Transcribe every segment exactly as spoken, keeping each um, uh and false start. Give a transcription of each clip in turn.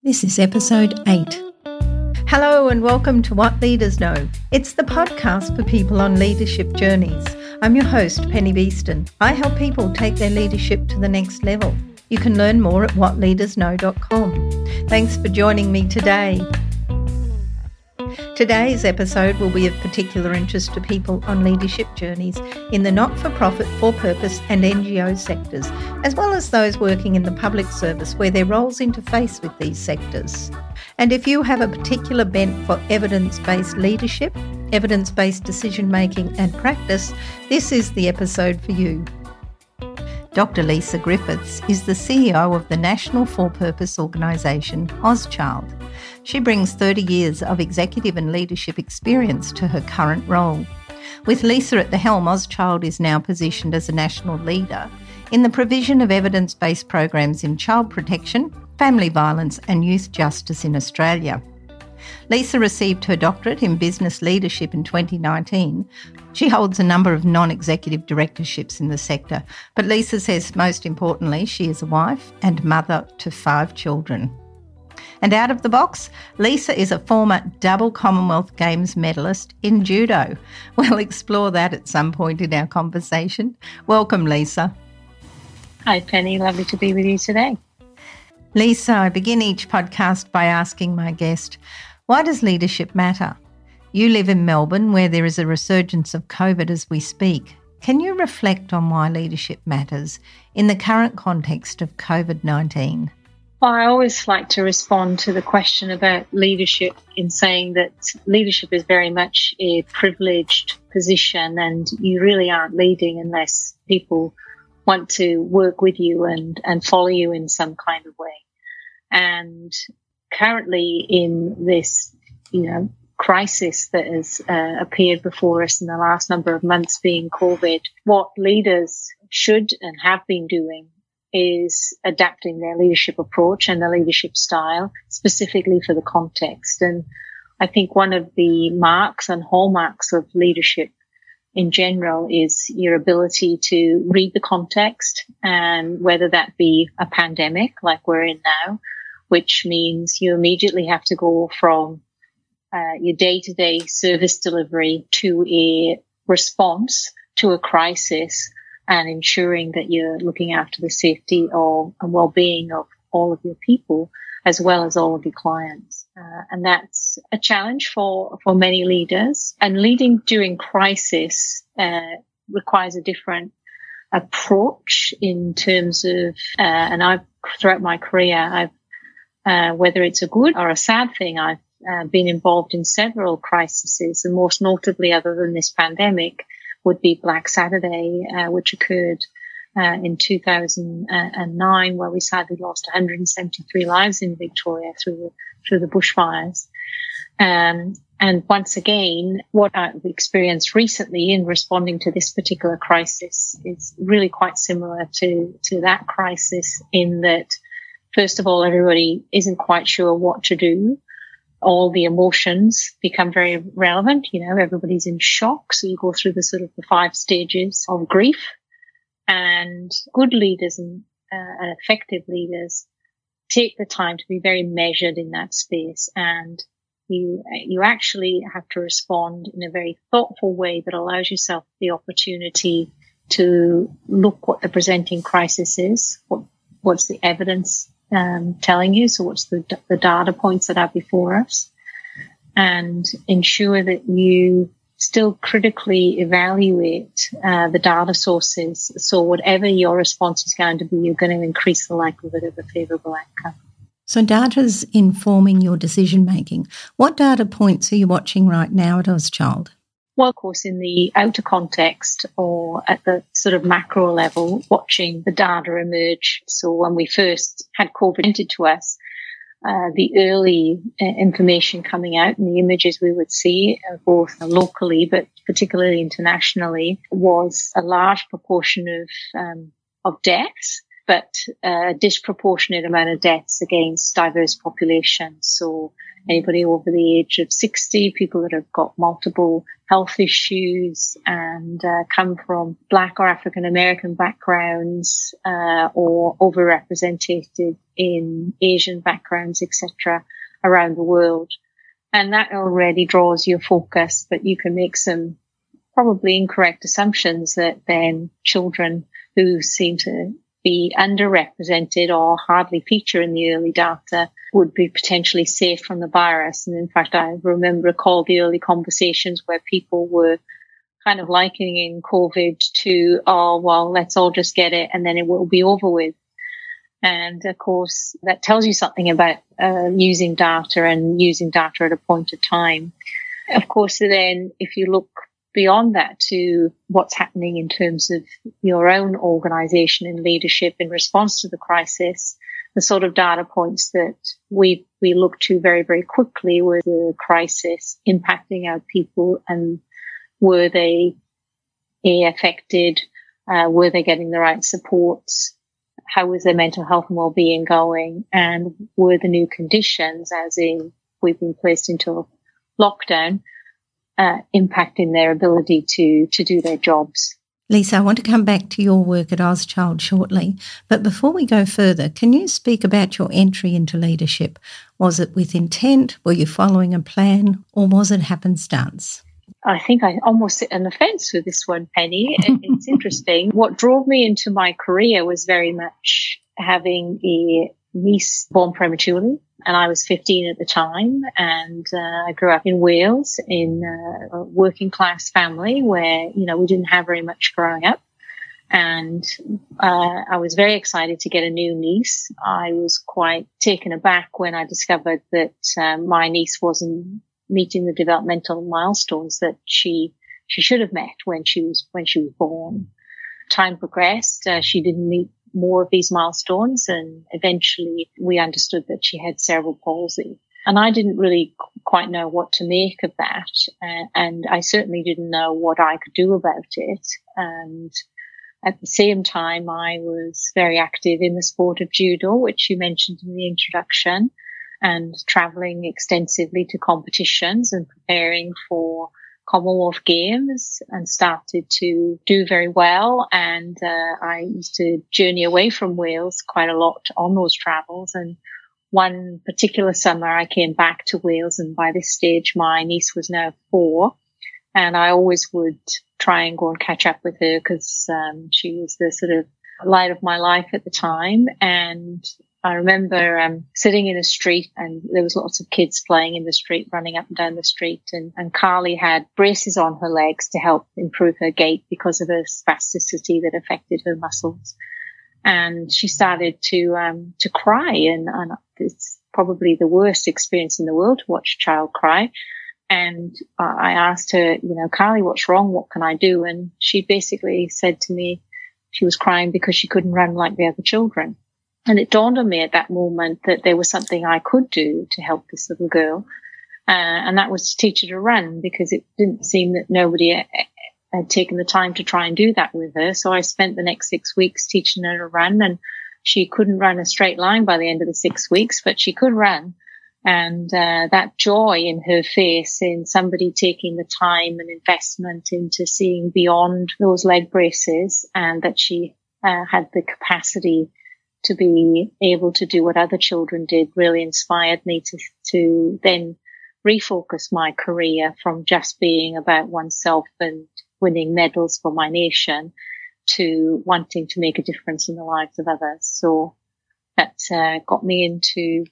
This is episode eight. Hello and welcome to What Leaders Know. It's the podcast for people on leadership journeys. I'm your host, Penny Beeston. I help people take their leadership to the next level. You can learn more at what leaders know dot com. Thanks for joining me today. Today's episode will be of particular interest to people on leadership journeys in the not-for-profit, for-purpose and N G O sectors, as well as those working in the public service where their roles interface with these sectors. And if you have a particular bent for evidence-based leadership, evidence-based decision-making and practice, this is the episode for you. Doctor Lisa Griffiths is the C E O of the national for-purpose organisation Auschild. She brings thirty years of executive and leadership experience to her current role. With Lisa at the helm, Auschild is now positioned as a national leader in the provision of evidence-based programs in child protection, family violence and youth justice in Australia. Lisa received her doctorate in business leadership in twenty nineteen. She holds a number of non-executive directorships in the sector, but Lisa says most importantly she is a wife and mother to five children. And out of the box, Lisa is a former double Commonwealth Games medalist in judo. We'll explore that at some point in our conversation. Welcome, Lisa. Hi, Penny. Lovely to be with you today. Lisa, I begin each podcast by asking my guest, why does leadership matter? You live in Melbourne, where there is a resurgence of COVID as we speak. Can you reflect on why leadership matters in the current context of COVID nineteen? Well, I always like to respond to the question about leadership in saying that leadership is very much a privileged position and you really aren't leading unless people want to work with you and, and follow you in some kind of way. And currently in this, you know, crisis that has uh, appeared before us in the last number of months being COVID, what leaders should and have been doing is adapting their leadership approach and their leadership style specifically for the context. And I think one of the marks and hallmarks of leadership in general is your ability to read the context, and whether that be a pandemic like we're in now, which means you immediately have to go from uh, your day-to-day service delivery to a response to a crisis, and ensuring that you're looking after the safety or and well-being of all of your people, as well as all of your clients. Uh, and that's a challenge for, for many leaders. And leading during crisis uh, requires a different approach in terms of, uh, and I've, throughout my career, I've, uh, whether it's a good or a sad thing, I've uh, been involved in several crises, and most notably, other than this pandemic, would be Black Saturday, uh, which occurred uh, in two thousand nine, where we sadly lost one hundred seventy-three lives in Victoria through the, through the bushfires. Um, and once again, what I've experienced recently in responding to this particular crisis is really quite similar to, to that crisis, in that, first of all, everybody isn't quite sure what to do. All the emotions become very relevant. You know, everybody's in shock. So you go through the sort of the five stages of grief. And good leaders and, uh, and effective leaders take the time to be very measured in that space. And you, you actually have to respond in a very thoughtful way that allows yourself the opportunity to look what the presenting crisis is, what, what's the evidence Um, telling you, so what's the, the data points that are before us, and ensure that you still critically evaluate uh, the data sources. So whatever your response is going to be, you're going to increase the likelihood of a favourable outcome. So data's informing your decision making. What data points are you watching right now at Auschild? Well, of course, in the outer context or at the sort of macro level, watching the data emerge. So when we first had COVID presented to us, uh, the early uh, information coming out and the images we would see, uh, both locally but particularly internationally, was a large proportion of um, of deaths, but a disproportionate amount of deaths against diverse populations. So anybody over the age of sixty, people that have got multiple health issues and uh, come from Black or African American backgrounds, uh, or overrepresented in Asian backgrounds, et cetera, around the world. And that already draws your focus, but you can make some probably incorrect assumptions that then children who seem to be underrepresented or hardly feature in the early data would be potentially safe from the virus. And in fact, I remember recall the early conversations where people were kind of likening COVID to, oh, well, let's all just get it and then it will be over with. And of course, that tells you something about uh, using data and using data at a point of time. Of course, then if you look beyond that to what's happening in terms of your own organization and leadership in response to the crisis, the sort of data points that we we looked to very, very quickly were the crisis impacting our people, and were they A, affected, uh, were they getting the right supports, how was their mental health and well-being going, and were the new conditions, as in we've been placed into a lockdown, Uh, impacting their ability to to do their jobs. Lisa, I want to come back to your work at Ozchild shortly, but before we go further, can you speak about your entry into leadership? Was it with intent? Were you following a plan? Or was it happenstance? I think I almost sit on the fence with this one, Penny. It's interesting. What drove me into my career was very much having a niece born prematurely. And I was fifteen at the time, and uh, I grew up in Wales in uh, a working class family where, you know, we didn't have very much growing up. And uh, I was very excited to get a new niece. I was quite taken aback when I discovered that um, my niece wasn't meeting the developmental milestones that she she should have met when she was when she was born. Time progressed. Uh, she didn't meet more of these milestones, and eventually we understood that she had cerebral palsy. And I didn't really quite know what to make of that, uh, and I certainly didn't know what I could do about it. And at the same time, I was very active in the sport of judo, which you mentioned in the introduction, and traveling extensively to competitions and preparing for Commonwealth Games, and started to do very well. And uh, I used to journey away from Wales quite a lot on those travels. And one particular summer I came back to Wales, and by this stage my niece was now four, and I always would try and go and catch up with her because um, she was the sort of light of my life at the time. And I remember um, sitting in a street, and there was lots of kids playing in the street, running up and down the street. And, and Carly had braces on her legs to help improve her gait because of her spasticity that affected her muscles. And she started to um, to cry, and, and it's probably the worst experience in the world to watch a child cry. And uh, I asked her, you know, Carly, what's wrong? What can I do? And she basically said to me she was crying because she couldn't run like the other children. And it dawned on me at that moment that there was something I could do to help this little girl. Uh, and that was to teach her to run, because it didn't seem that nobody had taken the time to try and do that with her. So I spent the next six weeks teaching her to run, and she couldn't run a straight line by the end of the six weeks, but she could run. And uh, that joy in her face, in somebody taking the time and investment into seeing beyond those leg braces, and that she uh, had the capacity to be able to do what other children did, really inspired me to, to then refocus my career from just being about oneself and winning medals for my nation to wanting to make a difference in the lives of others. So that uh, got me into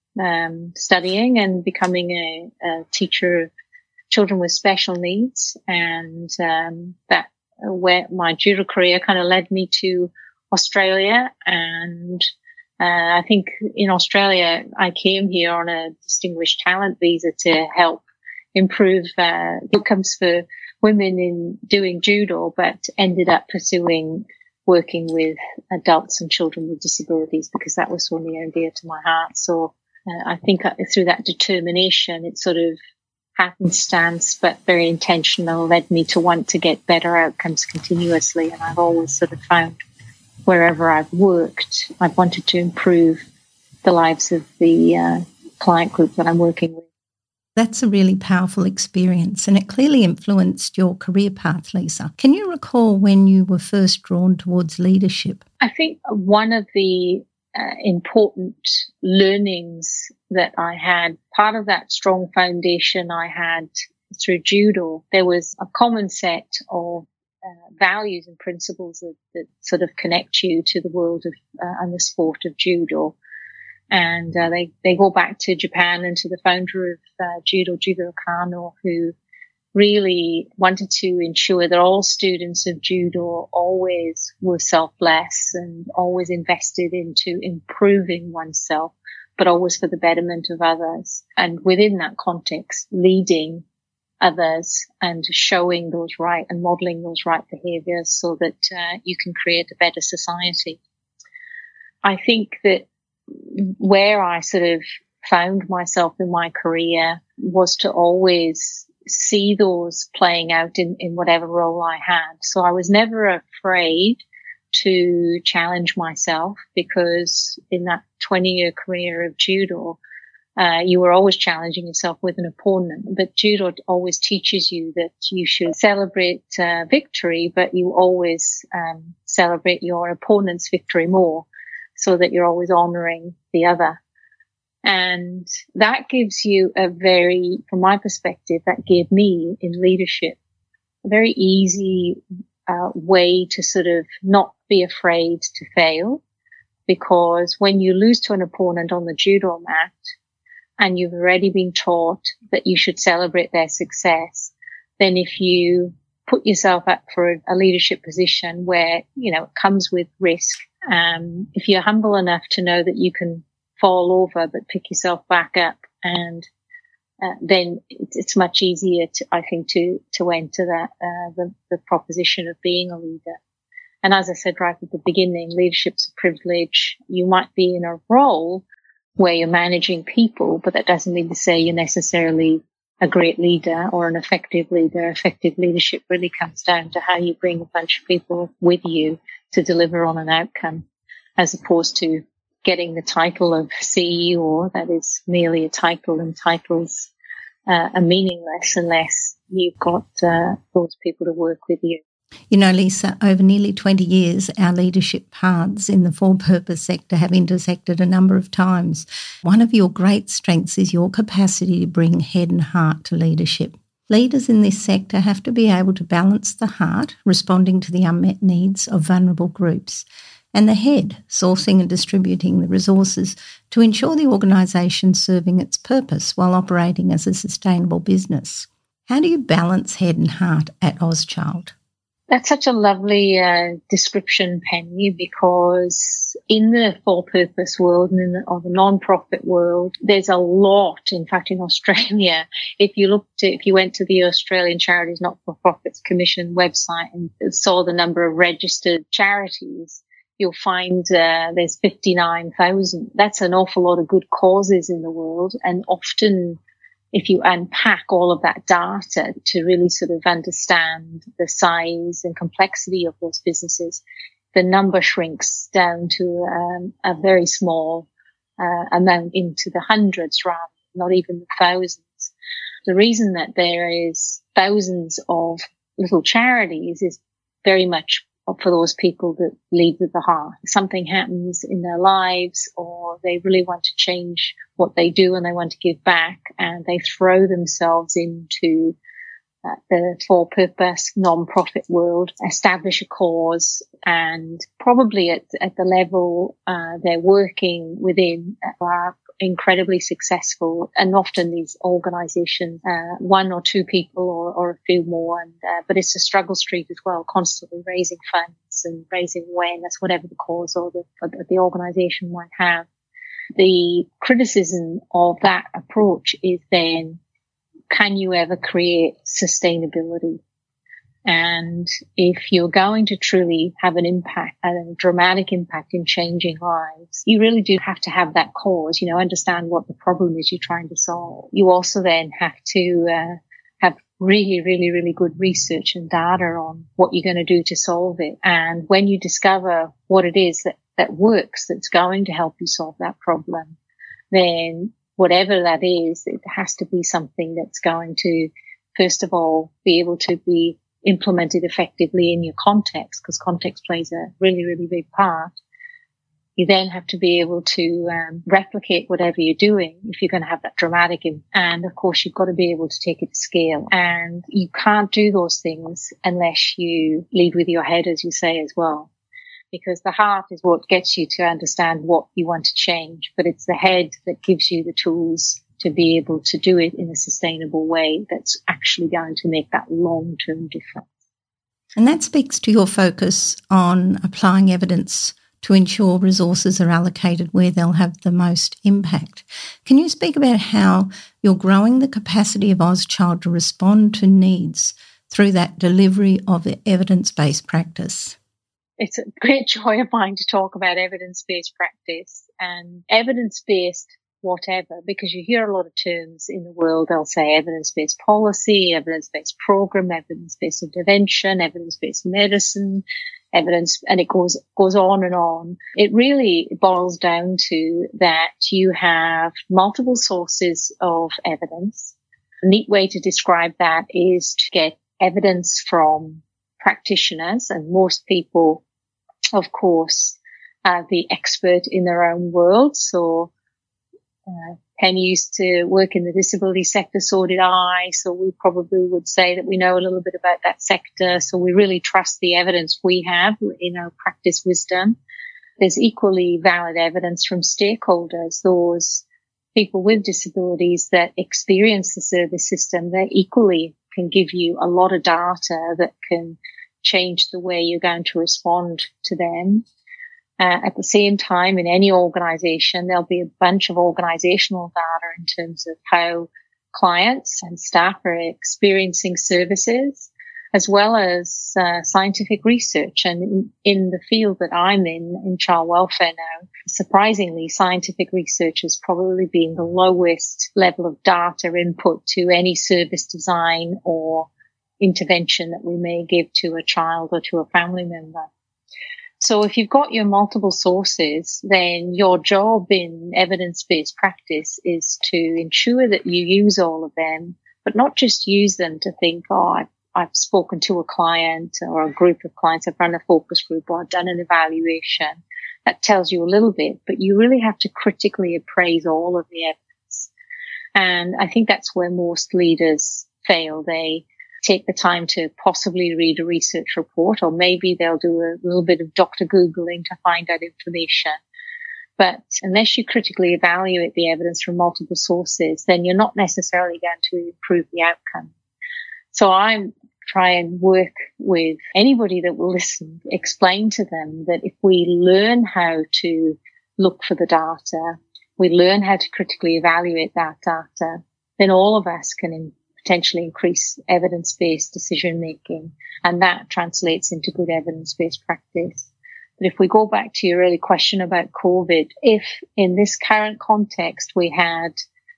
um, studying and becoming a, a teacher of children with special needs. And um, that where my judo career kind of led me to Australia. And uh, I think in Australia, I came here on a distinguished talent visa to help improve uh, outcomes for women in doing judo, but ended up pursuing working with adults and children with disabilities because that was so near and dear to my heart. So uh, I think through that determination, it sort of happenstance, but very intentional, led me to want to get better outcomes continuously. And I've always sort of found wherever I've worked, I've wanted to improve the lives of the uh, client group that I'm working with. That's a really powerful experience, and it clearly influenced your career path, Lisa. Can you recall when you were first drawn towards leadership? I think one of the uh, important learnings that I had, part of that strong foundation I had through judo, there was a common set of uh, values and principles that, that sort of connect you to the world of uh, and the sport of judo. And uh, they, they go back to Japan and to the founder of uh, judo, Jigoro Kano, who really wanted to ensure that all students of judo always were selfless and always invested into improving oneself, but always for the betterment of others. And within that context, leading others and showing those right and modeling those right behaviors so that uh, you can create a better society. I think that where I sort of found myself in my career was to always see those playing out in, in whatever role I had. So I was never afraid to challenge myself, because in that twenty-year career of judo, uh, you were always challenging yourself with an opponent. But judo always teaches you that you should celebrate uh, victory, but you always um, celebrate your opponent's victory more, so that you're always honoring the other. And that gives you a very, from my perspective, that gave me in leadership a very easy uh, way to sort of not be afraid to fail. Because when you lose to an opponent on the judo mat and you've already been taught that you should celebrate their success, then if you put yourself up for a, a leadership position where, you know, it comes with risk, um, if you're humble enough to know that you can fall over but pick yourself back up, and uh, then it's much easier to, I think, to to enter that uh, the, the proposition of being a leader. And as I said right at the beginning, leadership's a privilege. You might be in a role where you're managing people, but that doesn't mean to say you're necessarily a great leader or an effective leader. Effective leadership really comes down to how you bring a bunch of people with you to deliver on an outcome, as opposed to getting the title of C E O. That is merely a title, and titles uh, are meaningless unless you've got uh, those people to work with you. You know, Lisa, over nearly twenty years, our leadership paths in the for-purpose sector have intersected a number of times. One of your great strengths is your capacity to bring head and heart to leadership. Leaders in this sector have to be able to balance the heart, responding to the unmet needs of vulnerable groups, and the head, sourcing and distributing the resources to ensure the organisation's serving its purpose while operating as a sustainable business. How do you balance head and heart at Auschild? That's such a lovely uh, description, Penny, because in the for-purpose world and in the, or the non-profit world, there's a lot. In fact, in Australia, if you looked at, if you went to the Australian Charities Not-for-Profits Commission website and saw the number of registered charities, you'll find uh, there's fifty-nine thousand. That's an awful lot of good causes in the world. And often, if you unpack all of that data to really sort of understand the size and complexity of those businesses, the number shrinks down to um, a very small uh, amount, into the hundreds rather, not even the thousands. The reason that there is thousands of little charities is very much for those people that lead with the heart. Something happens in their lives, or they really want to change what they do and they want to give back, and they throw themselves into uh, the for-purpose non-profit world, establish a cause, and probably at, at the level uh, they're working within are incredibly successful. And often these organizations, uh, one or two people or, or a few more, and uh, but it's a struggle street as well, constantly raising funds and raising awareness, whatever the cause or the, or the organization might have. The criticism of that approach is then, can you ever create sustainability? And if you're going to truly have an impact, a dramatic impact in changing lives, you really do have to have that cause, you know, understand what the problem is you're trying to solve. You also then have to uh, have really, really, really good research and data on what you're going to do to solve it. And when you discover what it is that, that works, that's going to help you solve that problem, then whatever that is, it has to be something that's going to, first of all, be able to be implemented effectively in your context, because context plays a really, really big part. You then have to be able to um, replicate whatever you're doing if you're going to have that dramatic impact. And of course, you've got to be able to take it to scale. And you can't do those things unless you lead with your head, as you say, as well. Because the heart is what gets you to understand what you want to change, but it's the head that gives you the tools to be able to do it in a sustainable way that's actually going to make that long-term difference. And that speaks to your focus on applying evidence to ensure resources are allocated where they'll have the most impact. Can you speak about how you're growing the capacity of AusChild to respond to needs through that delivery of evidence-based practice? It's a great joy of mine to talk about evidence-based practice and evidence-based whatever, because you hear a lot of terms in the world. They'll say evidence-based policy, evidence-based program, evidence-based intervention, evidence-based medicine, evidence, and it goes goes on and on. It really boils down to that you have multiple sources of evidence. A neat way to describe that is to get evidence from practitioners, and most people, of course, are the expert in their own world. So uh, Penny used to work in the disability sector, so did I, so we probably would say that we know a little bit about that sector, so we really trust the evidence we have in our practice wisdom. There's equally valid evidence from stakeholders, those people with disabilities that experience the service system. They equally can give you a lot of data that can change the way you're going to respond to them. Uh, at the same time, in any organization, there'll be a bunch of organizational data in terms of how clients and staff are experiencing services, as well as uh, scientific research. And in, in the field that I'm in, in child welfare now, surprisingly, scientific research has probably been the lowest level of data input to any service design or intervention that we may give to a child or to a family member. So if you've got your multiple sources, then your job in evidence-based practice is to ensure that you use all of them, but not just use them to think, oh, I've, I've spoken to a client or a group of clients, I've run a focus group or I've done an evaluation. That tells you a little bit, but you really have to critically appraise all of the evidence. And I think that's where most leaders fail. They take the time to possibly read a research report, or maybe they'll do a little bit of Doctor Googling to find out information. But unless you critically evaluate the evidence from multiple sources, then you're not necessarily going to improve the outcome. So I try and work with anybody that will listen, explain to them that if we learn how to look for the data, we learn how to critically evaluate that data, then all of us can improve, potentially increase evidence-based decision-making, and that translates into good evidence-based practice. But if we go back to your early question about COVID, if in this current context we had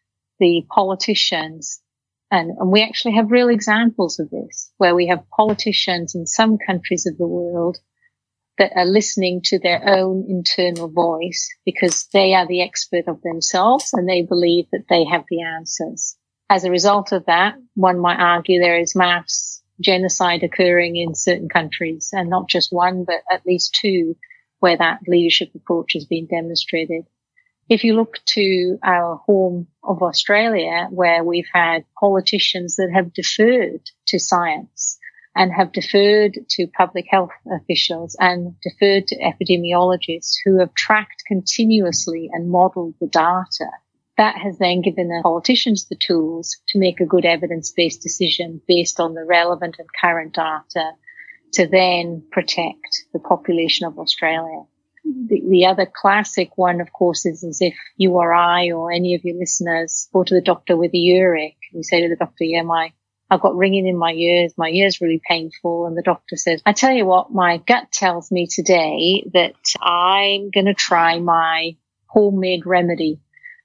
the politicians, and, and we actually have real examples of this, where we have politicians in some countries of the world that are listening to their own internal voice because they are the expert of themselves and they believe that they have the answers. As a result of that, one might argue there is mass genocide occurring in certain countries, and not just one, but at least two, where that leadership approach has been demonstrated. If you look to our home of Australia, where we've had politicians that have deferred to science and have deferred to public health officials and deferred to epidemiologists who have tracked continuously and modeled the data, that has then given the politicians the tools to make a good evidence-based decision based on the relevant and current data to then protect the population of Australia. The, the other classic one, of course, is as if you or I or any of your listeners go to the doctor with a earache. You say to the doctor, yeah, my, I've got ringing in my ears. My ear's really painful. And the doctor says, I tell you what, my gut tells me today that I'm going to try my homemade remedy.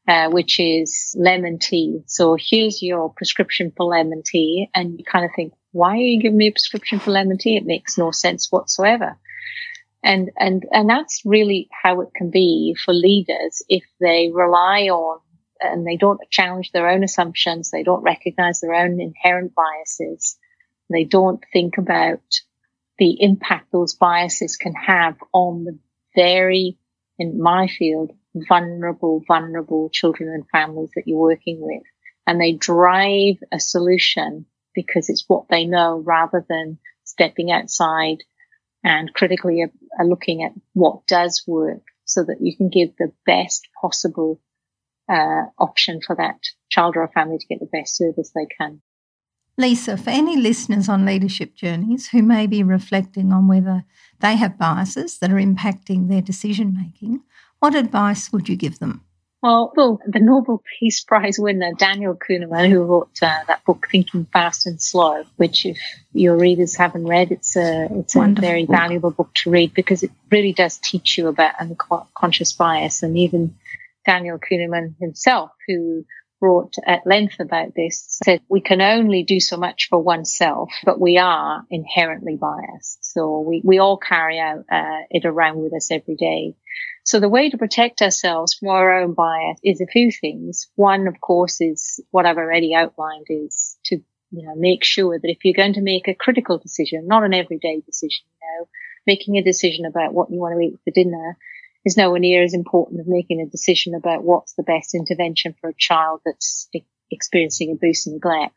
uh, which is lemon tea. So here's your prescription for lemon tea. And you kind of think, why are you giving me a prescription for lemon tea? It makes no sense whatsoever. And, and, and that's really how it can be for leaders if they rely on and they don't challenge their own assumptions. They don't recognize their own inherent biases. They don't think about the impact those biases can have on the very, in my field, vulnerable, vulnerable children and families that you're working with. And they drive a solution because it's what they know rather than stepping outside and critically are looking at what does work so that you can give the best possible uh, option for that child or family to get the best service they can. Lisa, for any listeners on leadership journeys who may be reflecting on whether they have biases that are impacting their decision making, what advice would you give them? Well, well, the Nobel Peace Prize winner, Daniel Kahneman, who wrote uh, that book, Thinking Fast and Slow, which if your readers haven't read, it's a, it's a very book. valuable book to read because it really does teach you about unconscious bias. And even Daniel Kahneman himself, who wrote at length about this, said we can only do so much for oneself, but we are inherently biased. So we, we all carry out uh, it around with us every day. So the way to protect ourselves from our own bias is a few things. One, of course, is what I've already outlined, is to, you know, make sure that if you're going to make a critical decision, not an everyday decision, you know, making a decision about what you want to eat for dinner is nowhere near as important as making a decision about what's the best intervention for a child that's experiencing abuse and neglect.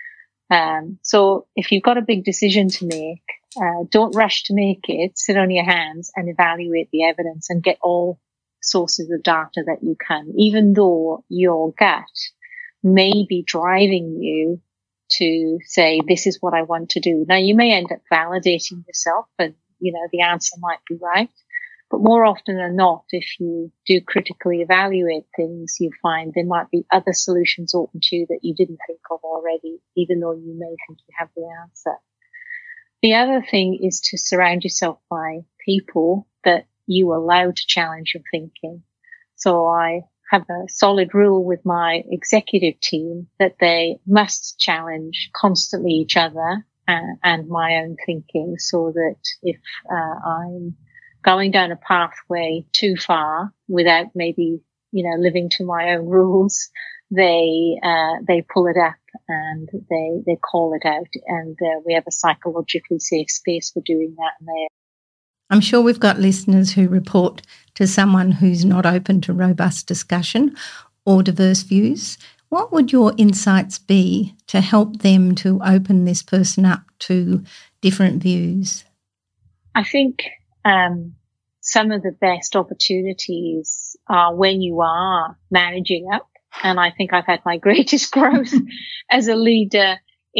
Um, so if you've got a big decision to make, uh, don't rush to make it. Sit on your hands and evaluate the evidence and get all sources of data that you can, even though your gut may be driving you to say, this is what I want to do. Now, you may end up validating yourself and, you know, the answer might be right. But more often than not, if you do critically evaluate things, you find there might be other solutions open to you that you didn't think of already, even though you may think you have the answer. The other thing is to surround yourself by people that you allow to challenge your thinking. So I have a solid rule with my executive team that they must challenge constantly each other uh, and my own thinking, so that if uh, I'm going down a pathway too far without maybe, you know, living to my own rules, they, uh, they pull it up and they, they call it out. And uh, we have a psychologically safe space for doing that. And they I'm sure we've got listeners who report to someone who's not open to robust discussion or diverse views. What would your insights be to help them to open this person up to different views? I think um, some of the best opportunities are when you are managing up. And I think I've had my greatest growth as a leader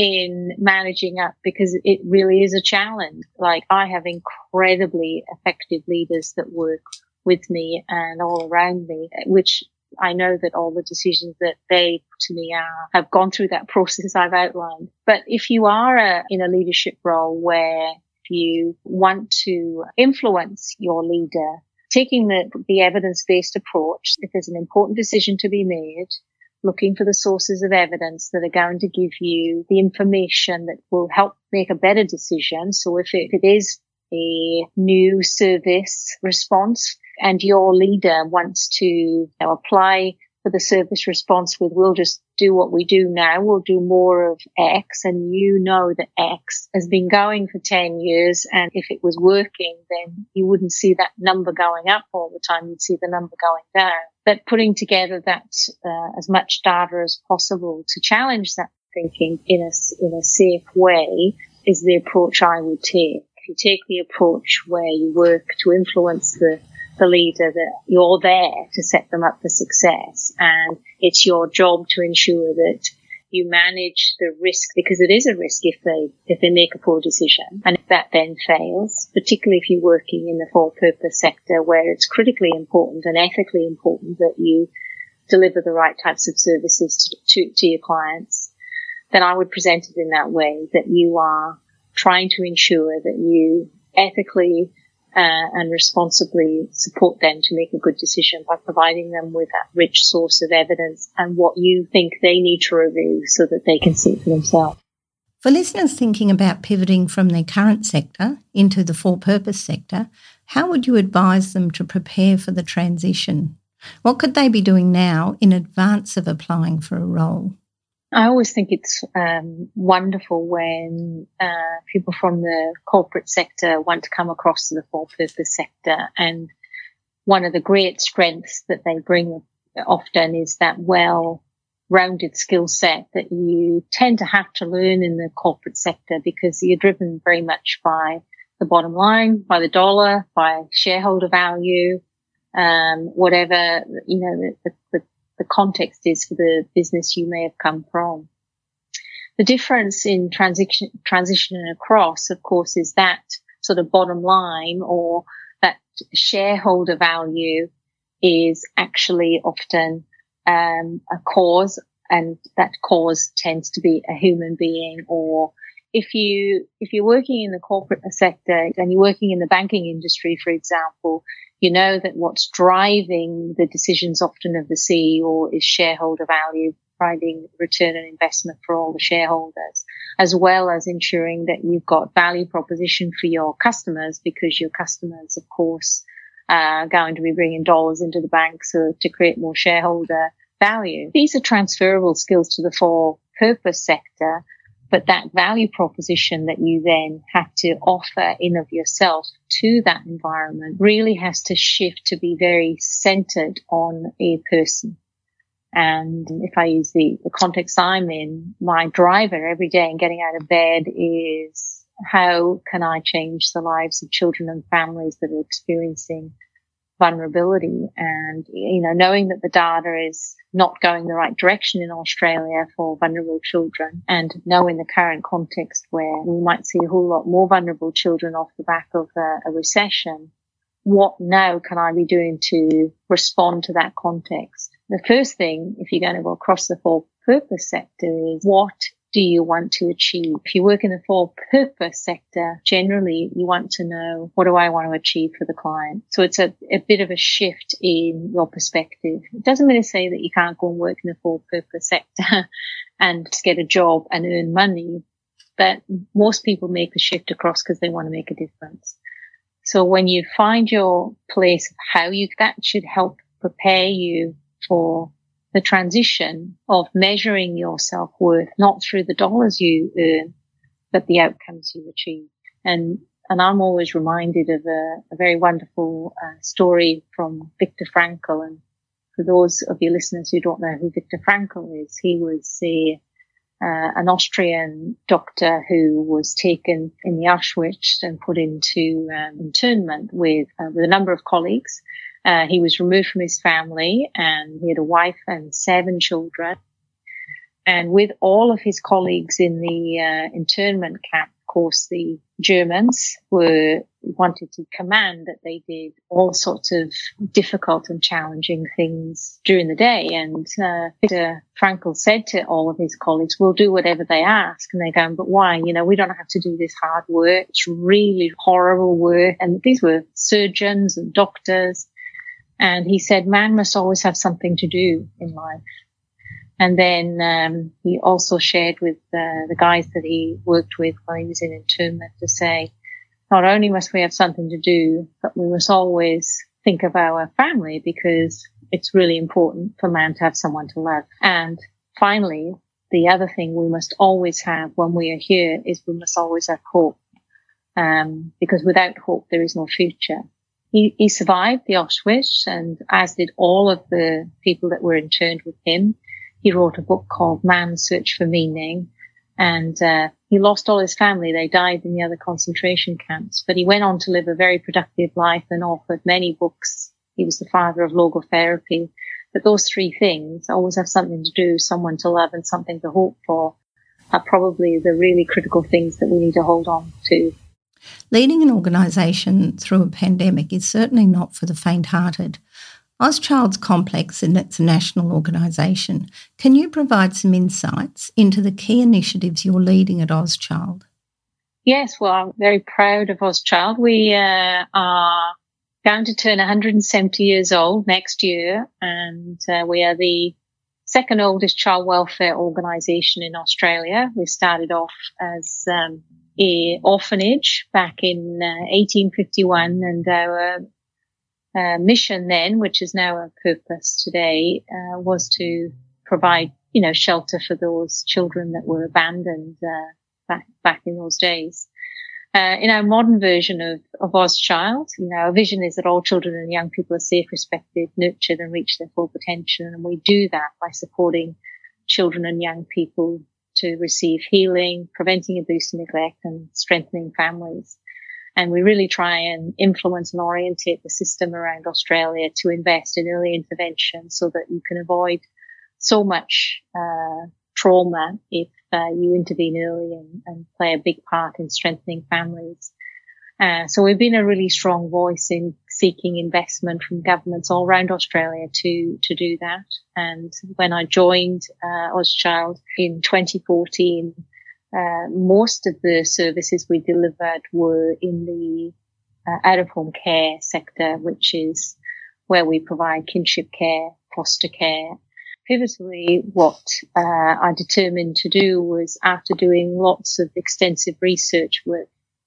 in managing up, because it really is a challenge. Like, I have incredibly effective leaders that work with me and all around me, which I know that all the decisions that they put to me are, have gone through that process I've outlined. But if you are a, in a leadership role where you want to influence your leader, taking the, the evidence-based approach, if there's an important decision to be made, looking for the sources of evidence that are going to give you the information that will help make a better decision. So if it, if it is a new service response and your leader wants to, you know, apply for the service response with, we'll just do what we do now, we'll do more of X, and you know that X has been going for ten years, and if it was working, then you wouldn't see that number going up all the time, you'd see the number going down. But putting together that uh, as much data as possible to challenge that thinking in a, in a safe way is the approach I would take. If you take the approach where you work to influence the the leader, that you're there to set them up for success, and it's your job to ensure that you manage the risk, because it is a risk if they if they make a poor decision, and if that then fails, particularly if you're working in the for-purpose sector where it's critically important and ethically important that you deliver the right types of services to, to, to your clients, then I would present it in that way, that you are trying to ensure that you ethically uh, and responsibly support them to make a good decision by providing them with that rich source of evidence and what you think they need to review so that they can see it for themselves. For listeners thinking about pivoting from their current sector into the for-purpose sector, how would you advise them to prepare for the transition? What could they be doing now in advance of applying for a role? I always think it's um, wonderful when uh, people from the corporate sector want to come across to the for-purpose sector. And one of the great strengths that they bring often is that well-rounded skill set that you tend to have to learn in the corporate sector because you're driven very much by the bottom line, by the dollar, by shareholder value, um, whatever, you know, the, the the context is for the business you may have come from. The difference in transition, transitioning across, of course, is that sort of bottom line or that shareholder value is actually often um, a cause, and that cause tends to be a human being. Or if you if you're working in the corporate sector and you're working in the banking industry, for example, you know that what's driving the decisions often of the C E O is shareholder value, providing return on investment for all the shareholders, as well as ensuring that you've got value proposition for your customers, because your customers, of course, are going to be bringing dollars into the bank so to create more shareholder value. These are transferable skills to the for-purpose sector, but that value proposition that you then have to offer in of yourself to that environment really has to shift to be very centered on a person. And if I use the, the context I'm in, my driver every day and getting out of bed is how can I change the lives of children and families that are experiencing vulnerability? And, you know, knowing that the data is not going the right direction in Australia for vulnerable children, and knowing the current context where we might see a whole lot more vulnerable children off the back of a, a recession, what now can I be doing to respond to that context? The first thing, if you're going to go across the for-purpose sector, is what do you want to achieve? If you work in the for-purpose sector, generally you want to know, what do I want to achieve for the client? So it's a, a bit of a shift in your perspective. It doesn't mean to say that you can't go and work in the for-purpose sector and just get a job and earn money, but most people make the shift across because they want to make a difference. So when you find your place of how you, that should help prepare you for the transition of measuring your self-worth, not through the dollars you earn, but the outcomes you achieve. And, and I'm always reminded of a, a very wonderful uh, story from Viktor Frankl. And for those of your listeners who don't know who Viktor Frankl is, he was a, uh, an Austrian doctor who was taken in the Auschwitz and put into um, internment with, uh, with a number of colleagues. Uh, he was removed from his family, and he had a wife and seven children. And with all of his colleagues in the uh, internment camp, of course, the Germans were wanted to command that they did all sorts of difficult and challenging things during the day. And uh, Viktor Frankl said to all of his colleagues, we'll do whatever they ask. And they're going, but why? You know, we don't have to do this hard work. It's really horrible work. And these were surgeons and doctors. And he said, man must always have something to do in life. And then um, he also shared with uh, the guys that he worked with while he was in internment to say, not only must we have something to do, but we must always think of our family, because it's really important for man to have someone to love. And finally, the other thing we must always have when we are here is we must always have hope, um, because without hope there is no future. He, he survived the Auschwitz, and as did all of the people that were interned with him. He wrote a book called Man's Search for Meaning, and uh, he lost all his family. They died in the other concentration camps, but he went on to live a very productive life and authored many books. He was the father of logotherapy. But those three things, always have something to do, someone to love, and something to hope for, are probably the really critical things that we need to hold on to. Leading an organisation through a pandemic is certainly not for the faint-hearted. Auschild's complex, and it's a national organisation. Can you provide some insights into the key initiatives you're leading at Auschild? Yes, well, I'm very proud of Ozchild. We uh, are going to turn one hundred seventy years old next year, and uh, we are the second oldest child welfare organisation in Australia. We started off as um, a orphanage back in uh, eighteen fifty-one, and our uh, mission then, which is now our purpose today, uh, was to provide, you know, shelter for those children that were abandoned uh, back back in those days. Uh, in our modern version of, of Ozchild, you know, our vision is that all children and young people are safe, respected, nurtured, and reach their full potential. And we do that by supporting children and young people to receive healing, preventing abuse and neglect, and strengthening families. And we really try and influence and orientate the system around Australia to invest in early intervention so that you can avoid so much uh, trauma if uh, you intervene early and, and play a big part in strengthening families. Uh, so we've been a really strong voice in seeking investment from governments all around Australia to to do that. And when I joined uh, Ozchild in twenty fourteen, uh, most of the services we delivered were in the uh, out-of-home care sector, which is where we provide kinship care, foster care. Pivotally, what uh, I determined to do was, after doing lots of extensive research work,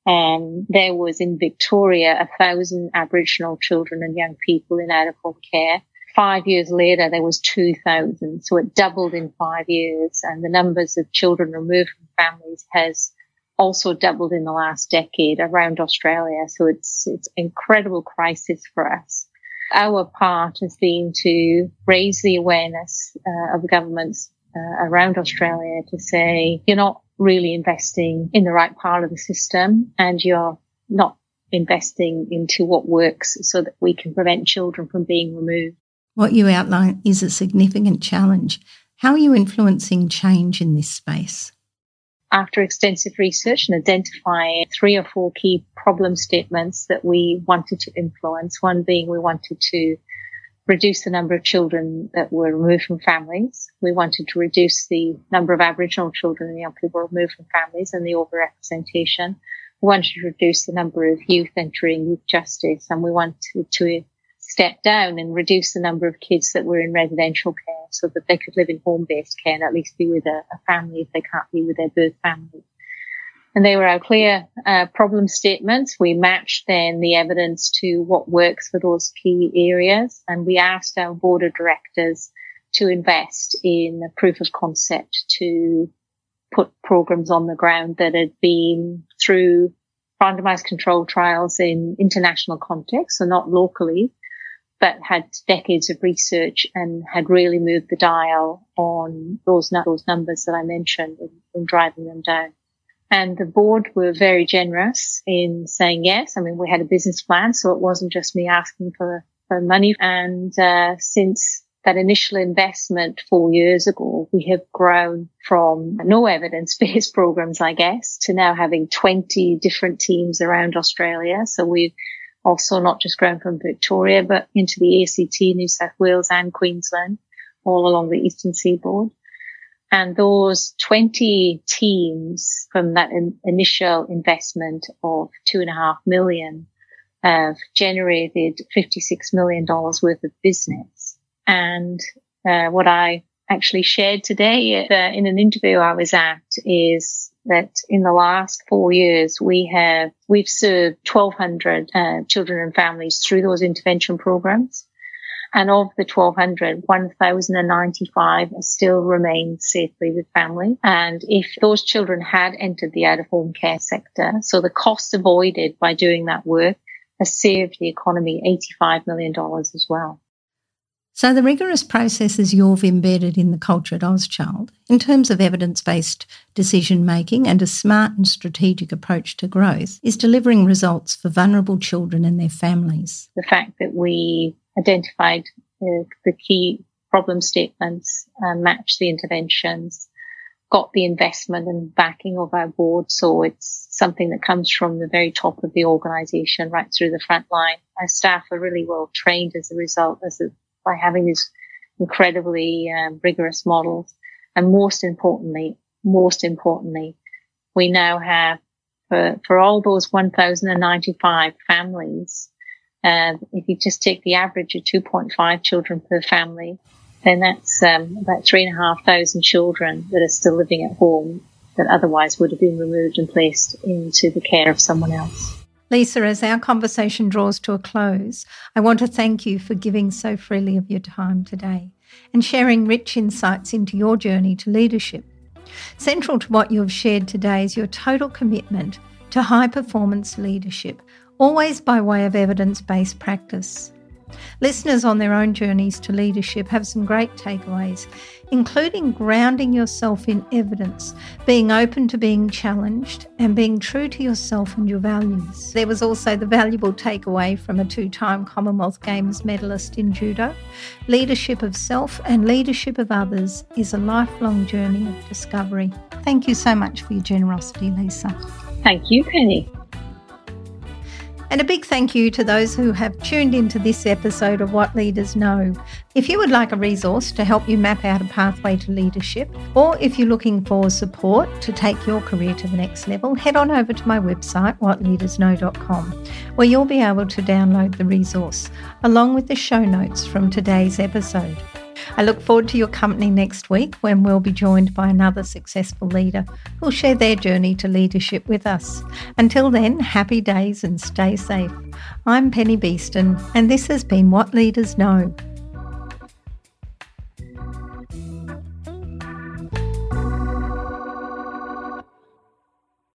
um, there was in Victoria a thousand Aboriginal children and young people in out-of-home care. Five years later, there was two thousand, so it doubled in five years, and the numbers of children removed from families has also doubled in the last decade around Australia. So it's it's an incredible crisis for us. Our part has been to raise the awareness uh, of governments uh, around Australia to say, you're not really investing in the right part of the system, and you're not investing into what works so that we can prevent children from being removed. What you outline is a significant challenge. How are you influencing change in this space? After extensive research and identifying three or four key problem statements that we wanted to influence, one being we wanted to reduce the number of children that were removed from families. We wanted to reduce the number of Aboriginal children and young people removed from families and the overrepresentation. We wanted to reduce the number of youth entering youth justice, and we wanted to step down and reduce the number of kids that were in residential care so that they could live in home-based care and at least be with a, a family if they can't be with their birth family. And they were our clear uh, problem statements. We matched then the evidence to what works for those key areas, and we asked our board of directors to invest in a proof of concept to put programs on the ground that had been through randomized control trials in international context, so not locally, but had decades of research and had really moved the dial on those, those numbers that I mentioned and, and driving them down. And the board were very generous in saying yes. I mean, we had a business plan, so it wasn't just me asking for, for money. And uh, since that initial investment four years ago, we have grown from no evidence-based programs, I guess, to now having twenty different teams around Australia. So we've also not just grown from Victoria, but into the A C T, New South Wales and Queensland, all along the eastern seaboard. And those twenty teams from that in, initial investment of two and a half million have generated fifty-six million dollars worth of business. And uh, what I actually shared today uh, in an interview I was at is that in the last four years, we have, we've served twelve hundred uh, children and families through those intervention programs. And of the twelve hundred, one thousand ninety-five still remain safely with family. And if those children had entered the out-of-home care sector, so the cost avoided by doing that work has saved the economy eighty-five million dollars as well. So the rigorous processes you've embedded in the culture at Ozchild, in terms of evidence-based decision-making and a smart and strategic approach to growth, is delivering results for vulnerable children and their families. The fact that we identified uh, the key problem statements, uh, matched the interventions, got the investment and backing of our board, so it's something that comes from the very top of the organisation right through the front line. Our staff are really well trained as a result, as a by having these incredibly um, rigorous models. And most importantly, most importantly, we now have for, for all those one thousand ninety-five families, uh, if you just take the average of two point five children per family, then that's um, about three and a half thousand children that are still living at home that otherwise would have been removed and placed into the care of someone else. Lisa, as our conversation draws to a close, I want to thank you for giving so freely of your time today and sharing rich insights into your journey to leadership. Central to what you have shared today is your total commitment to high-performance leadership, always by way of evidence-based practice. Listeners on their own journeys to leadership have some great takeaways, including grounding yourself in evidence, being open to being challenged, and being true to yourself and your values. There was also the valuable takeaway from a two-time Commonwealth Games medalist in judo. Leadership of self and leadership of others is a lifelong journey of discovery. Thank you so much for your generosity, Lisa. Thank you, Penny. And a big thank you to those who have tuned into this episode of What Leaders Know. If you would like a resource to help you map out a pathway to leadership, or if you're looking for support to take your career to the next level, head on over to my website, what leaders know dot com, where you'll be able to download the resource, along with the show notes from today's episode. I look forward to your company next week when we'll be joined by another successful leader who'll share their journey to leadership with us. Until then, happy days and stay safe. I'm Penny Beeston, and this has been What Leaders Know.